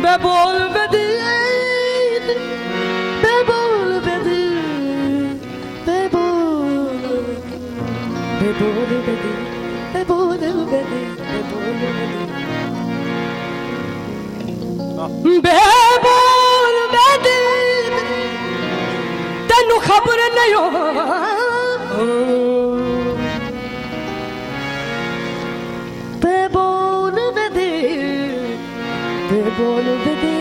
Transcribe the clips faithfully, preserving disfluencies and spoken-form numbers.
बेबोल बेदी बेबोल बेदी बेबोल बेबोल बेदी बेबोल बेदी बेबोल बेदी बेबोल बेदी तेनू खबर नहीं हो बेबोल बेदी बेबोल बेदी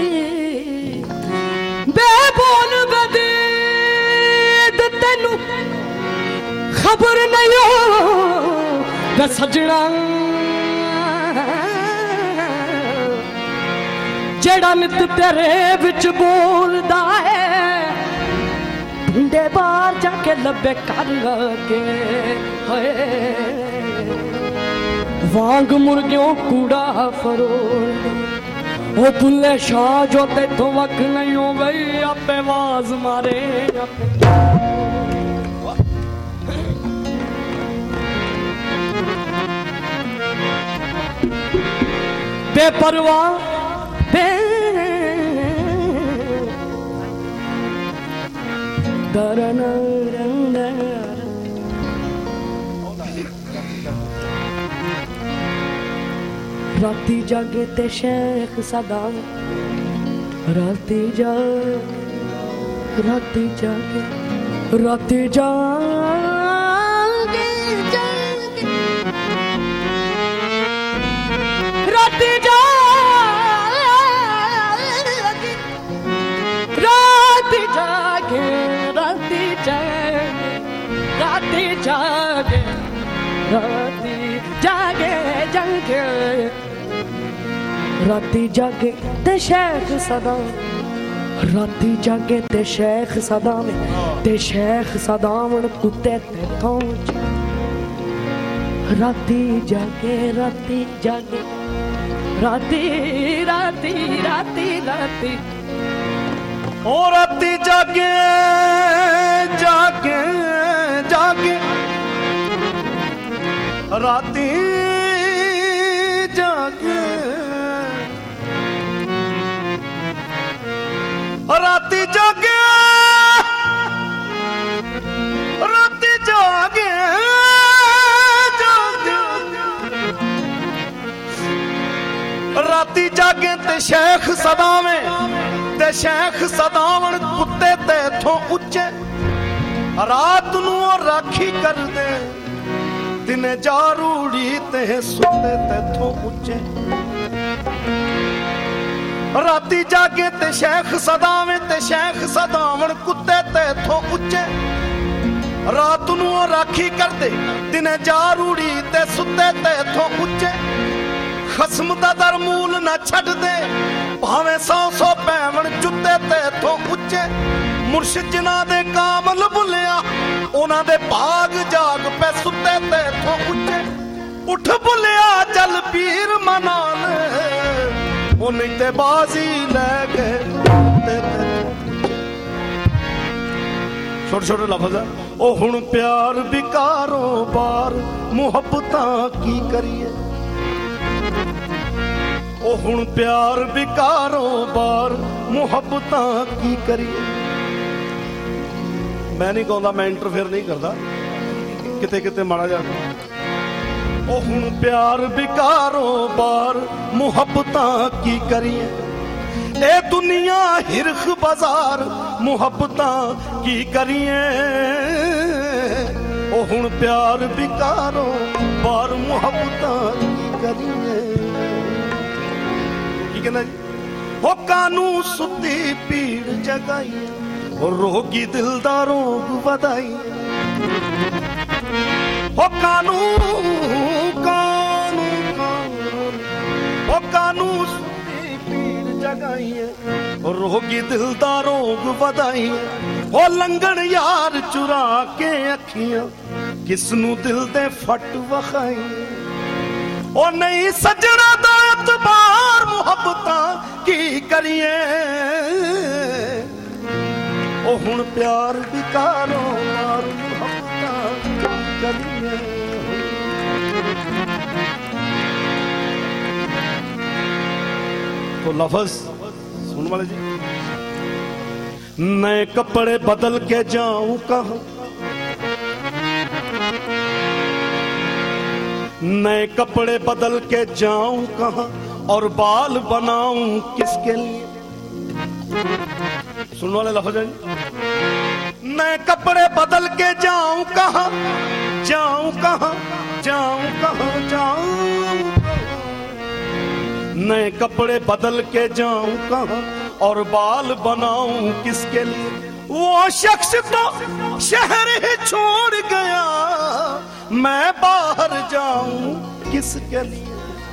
बेबोल बेदी तेनू खबर नहीं हो सजना जेड़ा नित तेरे विच बोलदा है ढूंढे बाहर जाके लबे कर के वांग मुर्गियों कूड़ा फरोल ओ बुल्ले शाह जो ते तो वक नहीं हो गई आपे आवाज मारे बेपरवाह बे दरना राती जागे ते शेख सदा राती जागे राती जागे राती जागे जागे राती जागे राती जागे राती जागे राती जागे राती जागे जागे राती जागे ते शेख सदा राती जागे ते शेख सदा में ते शेख सदावन कुत्ते ते पहुंच राती जागे राती जागे राती राती राती राती ओ राती जागे जागे जागे राती जागे राती जागे राती जागे जागे राती जागे ते शेख सदावे ते शेख सदावन कुत्ते ते थों उच्चे रात नू राखी कर दे दिने जारूड़ी ते सुते ते थों उच्चे राती जागे ते शेख सदावे ते शेख सदावन कुत्ते ते थों उच्चे रात नू राखी कर दे दिने जारूड़ी ते सुते ते थों उच्चे खसम दा दरमूल ना छड़ दे भावें सौ सौ पैवन जुत्ते ते थों उच्चे मुर्शिद जिन्हां दे कामल बुलिया उन्हां दे भाग जाग पे सुते ते थों उच्चे उठ बुलिया चल पीर मना ले ओ नहीं ते बाजी ले गए छोटे छोटे लफ्ज है ओ हुण प्यार बिकारों बार मुहब्बतां की करिए ओ हुण प्यार बिकारों बार मुहब्बतां की करिए मैं नहीं कहता मैं इंटरफेयर नहीं करता किते किते माड़ा जाता ओ हुण प्यार बिकारों बार मुहब्बतां की करिए ए दुनिया हिरख बाजार मुहब्बतां की करिए ओ हुण प्यार बिकारों बार मुहब्बतां की करिए हो कानू सुती पीड़ जगाई और रोगी दिल दा रोग वधाई हो कानू कानू हो कानू सुती पीड़ जगाई और रोगी दिल दा रोग वधाई हो लंगन यार चुरा के अखियां किसनू दिल दे फट वखाई ओ नहीं सजना दा एतबार मुहब्बतां की करिए ओ हुण प्यार बिकारों मार मुहब्बतां की करिए तो लफ्ज सुन वाले जी, नए कपड़े बदल के जाऊं कहां, नए कपड़े बदल के जाऊं कहां और बाल बनाऊं किसके लिए। सुन वाले लफ्ज हैं, नए कपड़े बदल के जाऊं कहां, जाऊं कहां, जाऊं कहां, जाऊं, नए कपड़े बदल के जाऊं कहां और बाल बनाऊं किसके लिए। वो शख्स तो शहर ही छोड़ गया, मैं बाहर जाऊं किसके लिए।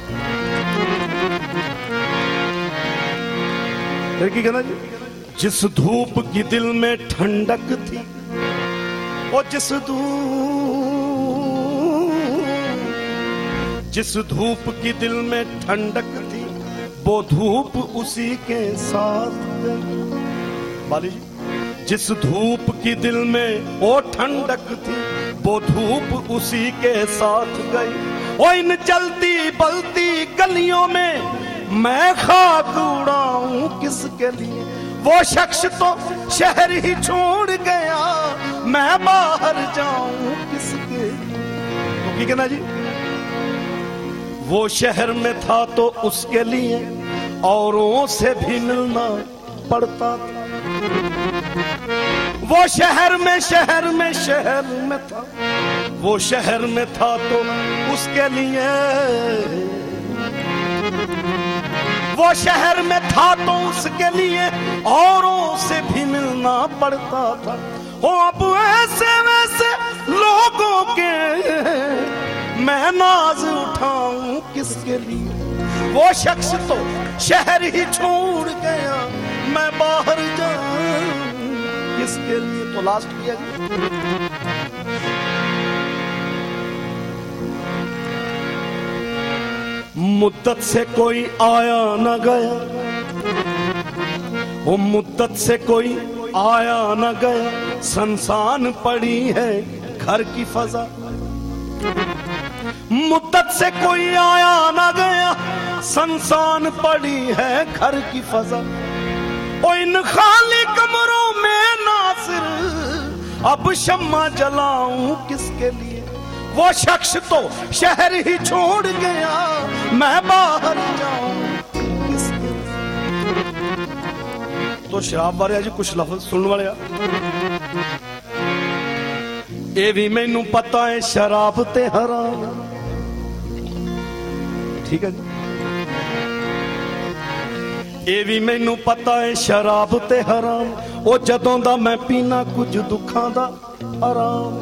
फिर की कहना जी, जिस धूप की दिल में ठंडक थी, वो जिस धूप, जिस धूप की दिल में ठंडक थी, वो धूप उसी के साथ गई। बाली जी, जिस धूप की दिल में वो ठंडक थी, वो धूप उसी के साथ गई। ओ इन चलती बलती गलियों में मैं खाक उड़ाऊं किसके लिए। वो शख्स तो शहर ही छोड़ गया, मैं बाहर जाऊं किसके लिए। तो की कहना जी, वो शहर में था तो उसके लिए औरों से भी मिलना पड़ता था। वो शहर में शहर में शहर में था, वो शहर में था तो उसके लिए, वो शहर में था तो उसके लिए औरों से भी मिलना पड़ता था। हो अब ऐसे वैसे लोगों के मैं नाज उठाऊं किसके लिए। वो शख्स तो शहर ही छोड़ गया, मैं बाहर जाऊं किसके लिए। तो लास्ट किया मुद्दत से कोई आया न गया, वो मुद्दत से कोई आया न गया, संसान पड़ी है घर की फजा। मुद्दत से कोई आया न गया, संसान पड़ी है घर की फजा। ओ इन खाली कमरों में नासिर अब शम्मा जलाऊं किसके लिए। वो शख्स तो शहर ही छोड़ गया, मैं बाहर जाऊं किसके लिए। तो शराब बारे जी कुछ लफ्ज सुनने वाले आ, ये भी मैनू पता है शराब ते हराम। ठीक है जी, ये भी मैनू पता है शराब ते हराम, ओ जदों दा मैं पीना कुछ दुखां दा आराम।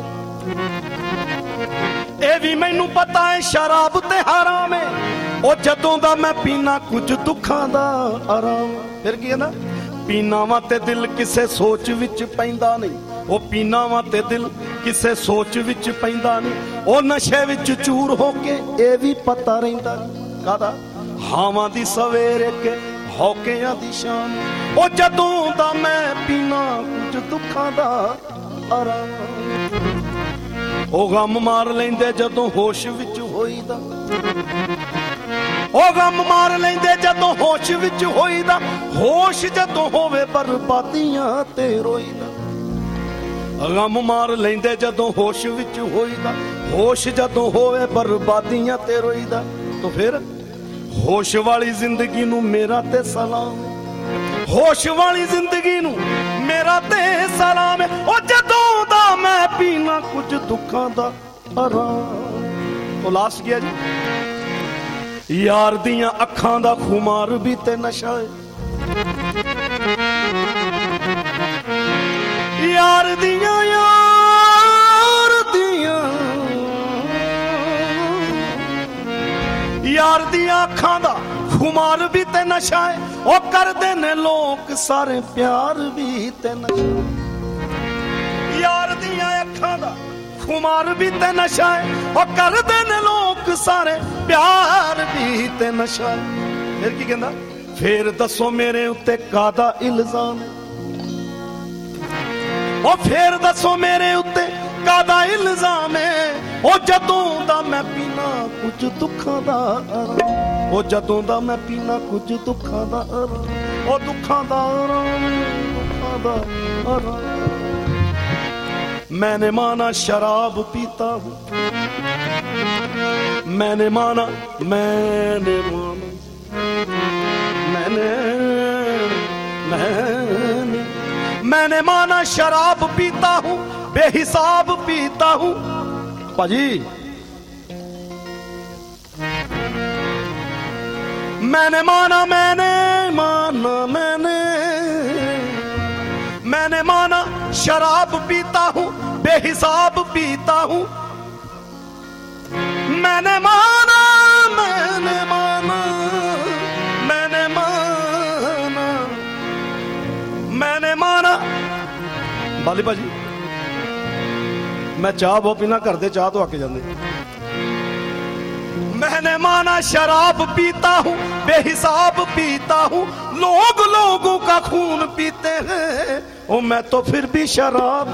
ये भी मैनू पता है शराब ते हराम है, ओ जदों दा मैं पीना कुछ दुखां दा आराम। फिर की है ना, पीना वा ते दिल किसे सोच विच पैंदा नहीं, ओ पीना वा ते दिल किसे सोच विच पैंदा नहीं। ओ नशे विच चूर होके ये भी पता रहिंदा कादा, हावां दी सवेरे के हौकियां दी शाम। ओ जदों दा मैं पीना कुछ दुखां दा आराम। ओ गम मार लेंदे जदों होश विच होईदा, ओ गम मार लेंदे जदों होश विच होईदा, होश जदों होवे बर्बादियां ते रोईदा। गम मार लेंदे जदों होश विच होईदा, होश जदों होवे बर्बादियां ते रोईदा। तो फिर होश वाली जिंदगी नू मेरा ते सलाम, होश वाली जिंदगी नू मेरा ते सलाम है। ओ जदों दा मैं पीना कुछ दुखां दा आराम। तो लास्ट किया जी, यार दियां अखां दा खुमार भी ते नशा है, यार दियां यार दियां यार दियां अखां दा खुमार भी ते नशा है। ओ करदे ने लोग सारे प्यार भी ते नशा, यार दियां अखां दा खुमार भी ते नशा है। ओ करदे ने लोग सारे प्यार भी ते नशा है। फिर की कहंदा, फिर दसो मेरे उत्ते कादा इल्जाम है। ओ फिर दसो मेरे उत्ते कादा इल्जाम है, ओ जदों दा मैं पीना कुछ दुखां दा ओ जदों दा मैं पीना कुछ दुखां दा ओ दुखां दा दुखां दा मैंने माना शराब पीता हूँ मैंने माना मैंने माना मैंने मैंने मैंने माना शराब पीता हूँ बेहिसाब पीता हूँ पाजी मैंने माना मैंने माना मैंने मैंने माना शराब पीता हूँ बेहिसाब पीता हूँ मैंने माना मैंने माना मैंने माना मैंने माना बाली भाजी मैं चाह वो पीना कर दे चाह तो आके जाने मैंने माना शराब पीता हूँ बेहिसाब पीता हूँ लोग लोगों का खून पीते हैं ओ मैं तो फिर भी शराब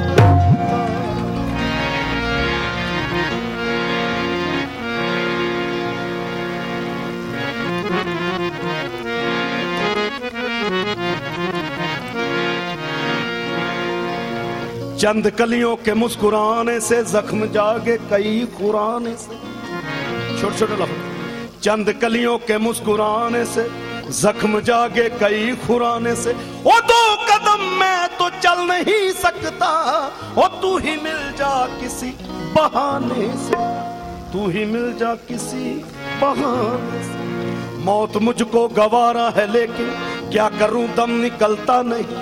चंद कलियों के मुस्कुराने से जख्म जागे कई खुराने से छोटे छोटे लफ्ज चंद कलियों के मुस्कुराने से जख्म जागे कई खुराने से ओ दो कदम मैं तो चल नहीं सकता ओ तू ही मिल जा किसी बहाने से तू ही मिल जा किसी बहाने से मौत मुझको गवारा है लेकिन क्या करूं दम निकलता नहीं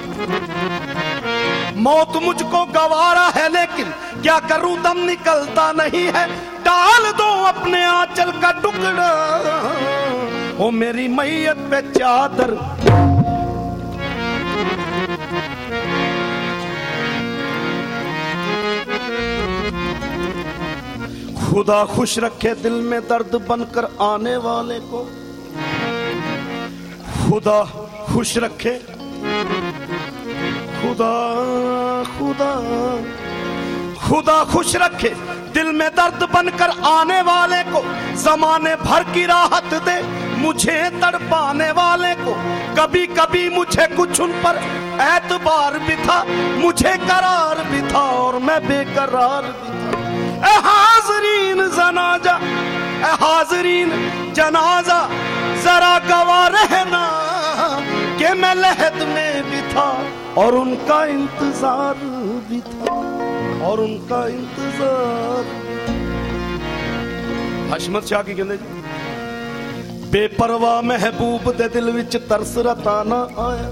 मौत मुझको गवारा है लेकिन क्या करूं दम निकलता नहीं है डाल दो अपने आंचल का टुकड़ा ओ मेरी मैयत पे चादर खुदा खुश रखे दिल में दर्द बनकर आने वाले को खुदा खुश रखे खुदा खुदा खुदा खुश रखे दिल में दर्द बनकर आने वाले को जमाने भर की राहत दे मुझे तड़पाने वाले को कभी कभी मुझे कुछ उन पर एतबार भी था मुझे करार भी था और मैं बेकरार भी था ए हाजरीन जनाजा ए हाजरीन जनाजा जरा गवाह रहना कि मैं लहद में भी था और उनका इंतजार भी था और उनका इंतजार हशमत शाह की कहते जी बेपरवाह महबूब दे दिल विच तरस रताना आया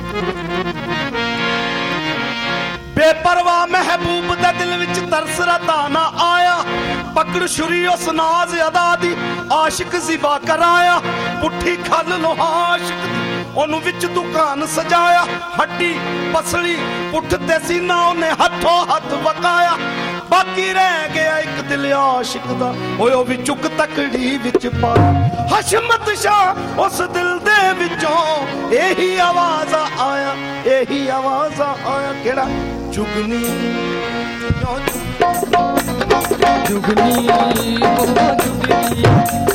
बेपरवाह महबूब दे दिल विच तरस रताना आया पकड़ छुरी उस नाज अदा दी आशिक जिबा कराया पुट्ठी खल लोहा आशिक ओनू विच दुकान सजाया हड्डी पसली पुठ ते सीना ओने हथों हथ वकाया बाकी रह गया एक दिल आशिक दा ओए भी चुक तकड़ी विच पाया हशमत शाह उस दिल दे विचों यही आवाज आया यही आवाज आया केड़ा जुगनी जुगनी ओ जुगनी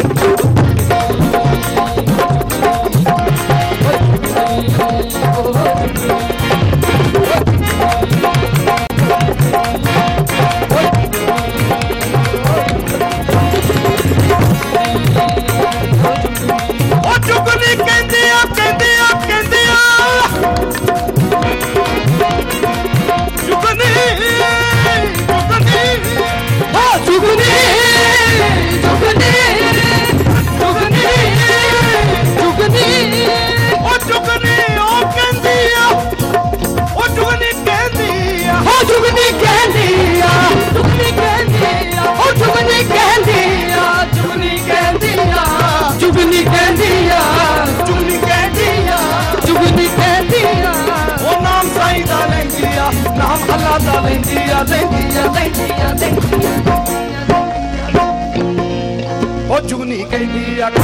ओ जुगनी कहंदी आ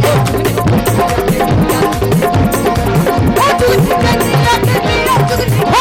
कहंदी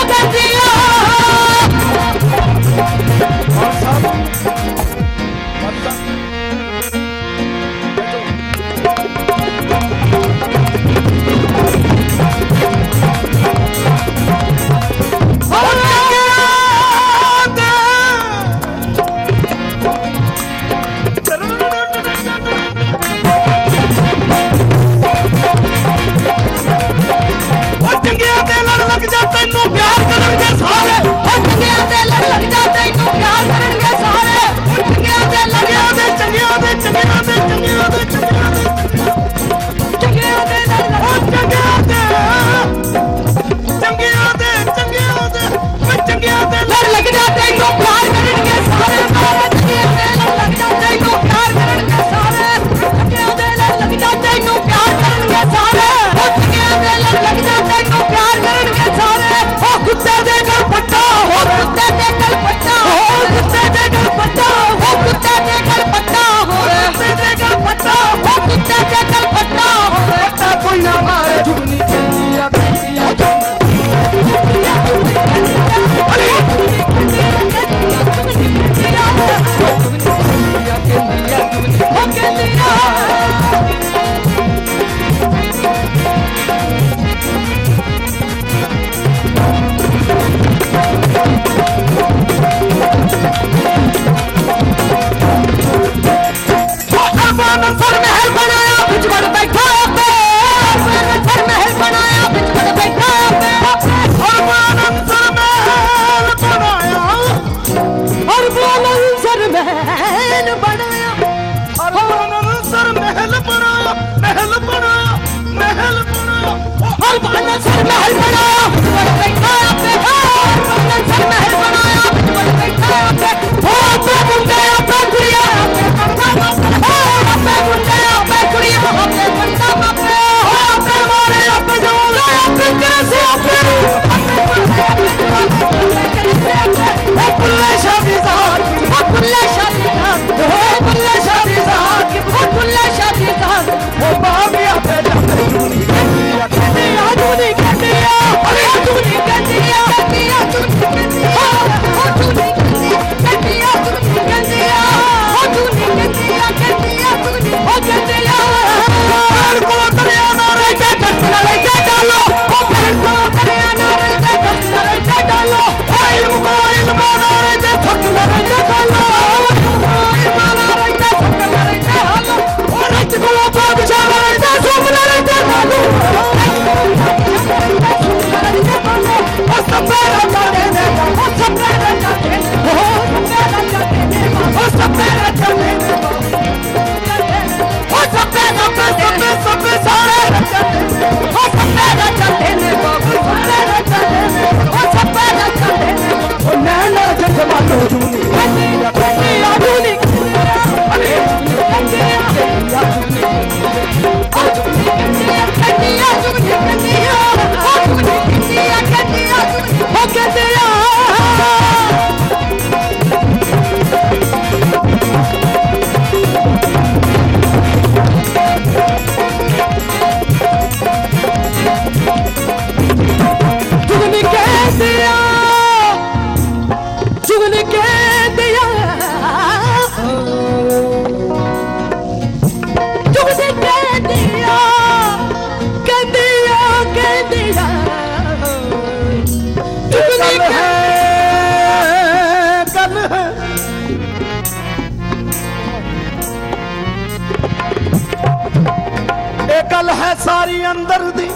गल है सारी अंदर दी,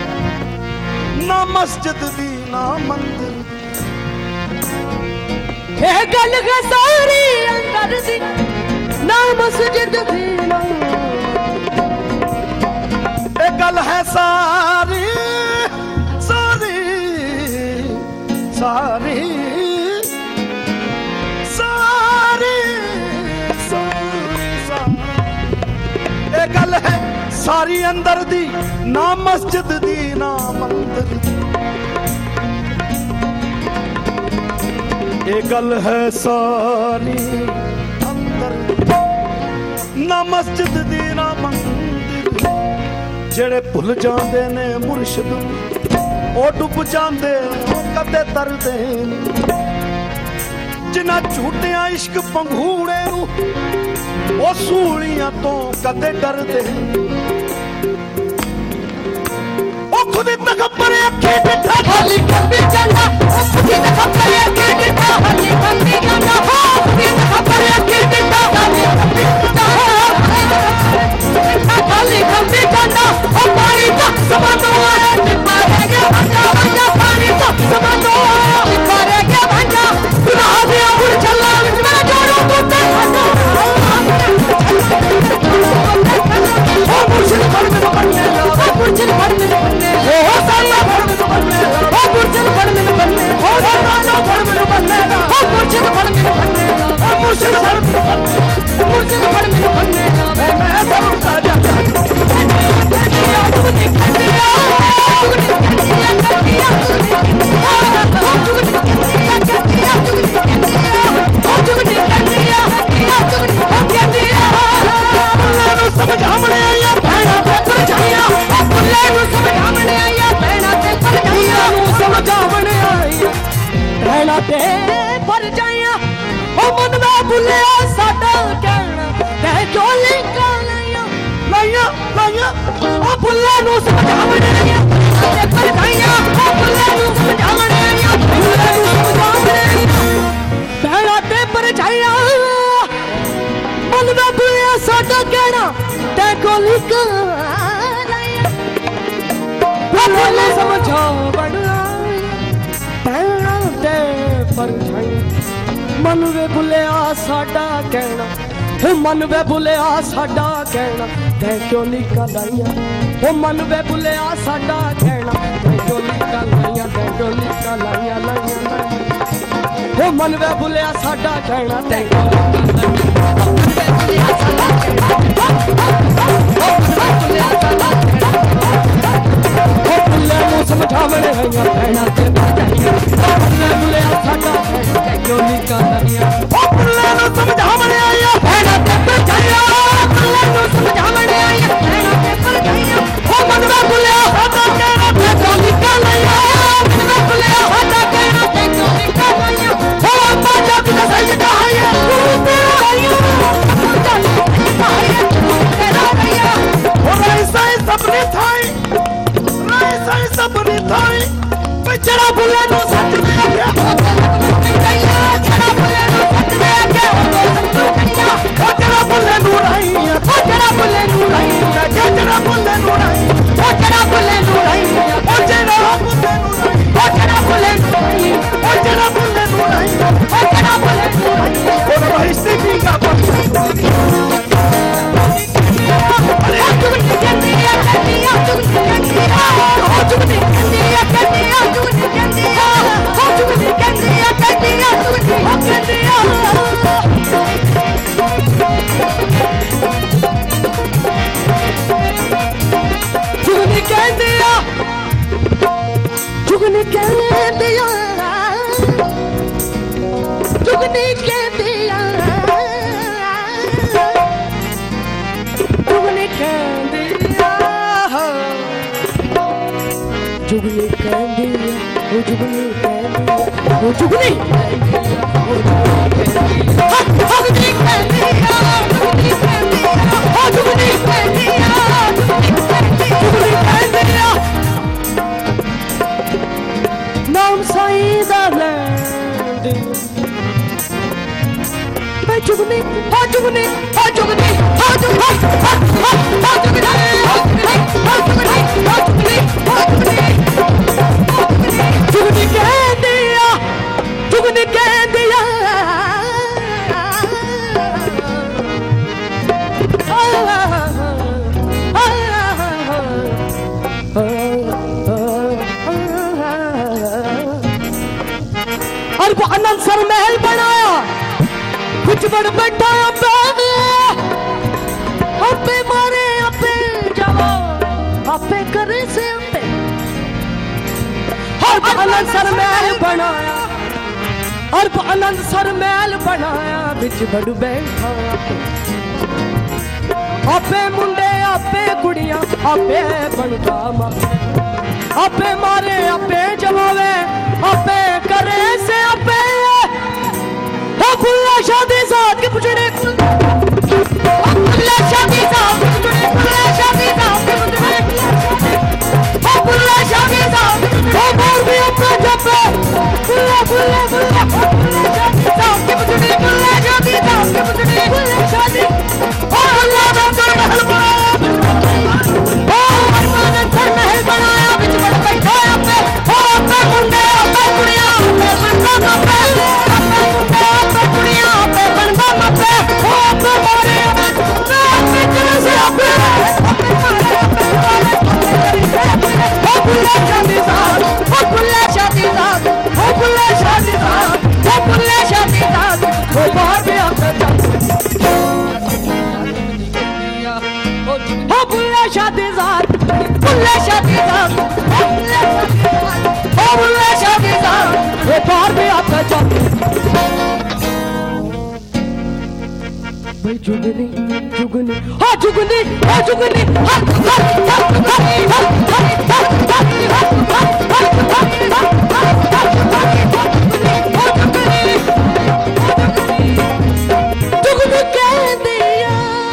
ना मस्जिद दी ना मंदिर। ये गल है सारी अंदर दी, ना मस्जिद दी ना। ये गल है सारी सारी सारी सारी सारी ये गल है सारी अंदर दी, ना मस्जिद दी ना मंदिर दी। ये गल है सारी अंदर दी, ना मस्जिद दी ना मंदिर दी। जेड़े भुल जांदे ने मुर्शिद ओ डुब जांदे कदे तरदे। जिन्हां झूठियां इश्क पंघूड़े नूं ओ सूलियां तो कदे डरदे। खुद तकबर अखे बिठा खाली कंबी जाना, खुद तकबर अखे बिठा खाली कंबी जाना, खुद तकबर अखे बिठा खाली कंबी जाना, खाली कंबी जाना। ओ पानी तक समझो है मारे गया भंजा भंजा, पानी तक समझो है मारे गया भंजा। खुदा दे उड़ चला मैं जोड़ो तो ते भंजा। ओ मुर्शिद पर में बनने ला, ओ मुर्शिद पर में बनने ला, ओ साला पर में बनने ला, ओ मुर्शिद पर में बनने ला, ओ साला पर में बनने ला, ओ मुर्शिद पर में बनने ला, ओ मुर्शिद पर में बनने ला, मुर्शिद पर में बनने ला। मैं सब का जाता कन्या तुझे कन्या तुझे कन्या कन्या तुझे कन्या तुझे कन्या कन्या तुझे कन्या तुझे कन्या कन्या तुझे कन्या। नु समझावणे आया भैणा ते परछाइयां, बुल्ले नु समझावणे आया भैणा ते परछाइयां, नु समझावणे आया भैणा ते परछाइयां। ओ मन में बुल्ले साडा कहना ते चोली कालियां लाइयां लाइयां। ओ बुल्ले नु समझावणे आया ते परछाइयां, ओ बुल्ले नु समझावणे आया बुल्ले नु समझावणे आया भैणा ते परछाइयां। मन में बुल्ले साडा कहना ते चोली कालियां, ओ बुल्ले समझावणे भैणा ते परछाइयां। मन वे बुलिया साडा कहना, मन वे बुलिया साडा कहना, तै क्यों निकालियां ओ मन वे बुलिया साडा कहना ते डोली का लाइया ते डोली का लाइया लाइया ओ मन वे बुलिया साडा कहना ते ओ बुले नु समझावणे गईया कहना ते बुले बुलिया साडा कहना ते डोली का लाइया ओ बुले नु समझावणे आया कहना ते बचाया बुले नु समझावणे आया कहना ते बचाया ओ मन वे बुलिया साडा कहना ते डोली का लाइया मन वे बुलिया साडा कहना ते डोली का लाइया ओ अम्मा जब सही कहाया तू तेरा आया सपने थाई राय साई सपने थाई बेचारा बुले नो सच में आया चला बुले नो सच में आया ओ चला बुले नो राई ओ चला बुले नो राई ओ चला बुले नो राई ओ चला बुले नो राई ओ चला बुले नो राई ओ चला बुले नो राई ओ चला बुले नो राई ओ चला बुले नो राई और वही सिटी का जुगनी कह दिया जुगनी कह दिया जुगनी कह दिया जुगनी कह दिया ओ जुगनी कह दिया ओ जुगनी ओ जुगनी कह दिया जुगनी कह दिया ओ जुगनी कह दिया जुगनी कह दिया नाम साईं दा लैंड मैं जुगनी ओ जुगनी ओ जुगनी ओ जुगनी ओ जुगनी ओ जुगनी ओ जुगनी जुगनी कह दिया जुगनी कह दिया और वो अनंत सर महल बनाया कुछ बड़ बैठा अबे अबे मारे अबे जाओ अबे करे से अबे और वो अनंत सर महल बनाया और वो अनंत सर महल बनाया बिच बड़ बैठा अबे मुंडे अबे कुड़ियां अबे बनता मा अबे मारे अबे जमावे अबे करे से अबे खुला शादी साथ के पुछड़े खुला शादी साथ के पुछड़े खुला शादी साथ के पुछड़े खुला शादी साथ वो मोर भी अपना जपे खुला खुला खुला खुला शादी साथ के पुछड़े खुला शादी साथ के पुछड़े खुला शादी ओ अल्लाह का महल बनाया ओ अरमान का महल बनाया बिच बड़ बैठा अबे ओ अबे मुंडे अबे कुड़ियां अबे बनता अबे जुगनी जुगनी हाँ जुगनी हाँ जुगनी हाँ जुगनी कह दिया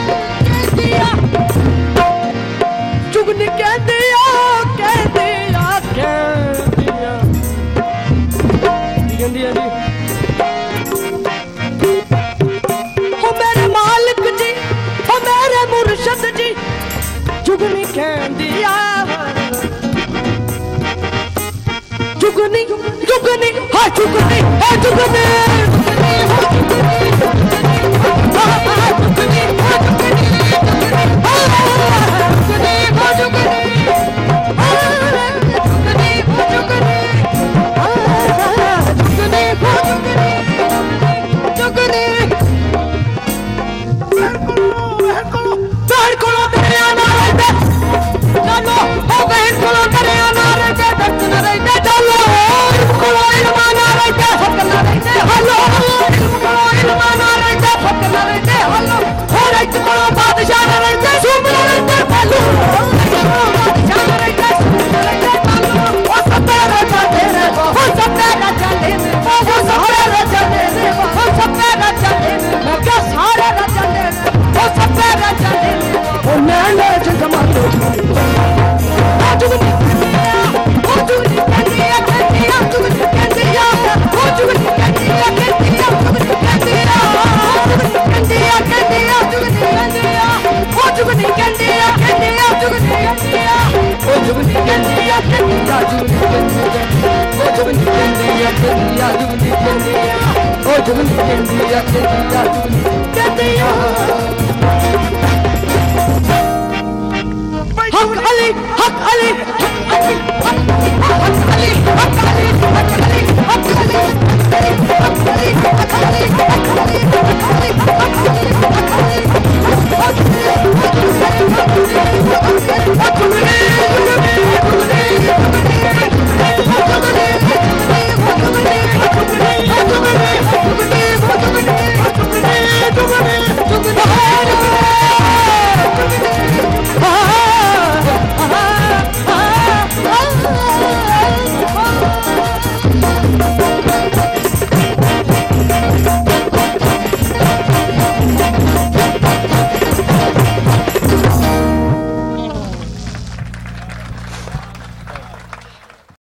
जुगनी कह दिया कह दिया कह दिया दिया जी मुर्शद जी जुगनी कह दिया जुगनी जुगनी हाँ जुगनी हाँ जुगनी जुगनी जुगनी कहती आ कहती आ कहती आ हक अली हक अली हक अली हक अली हक अली हक अली हक अली हक अली हक अली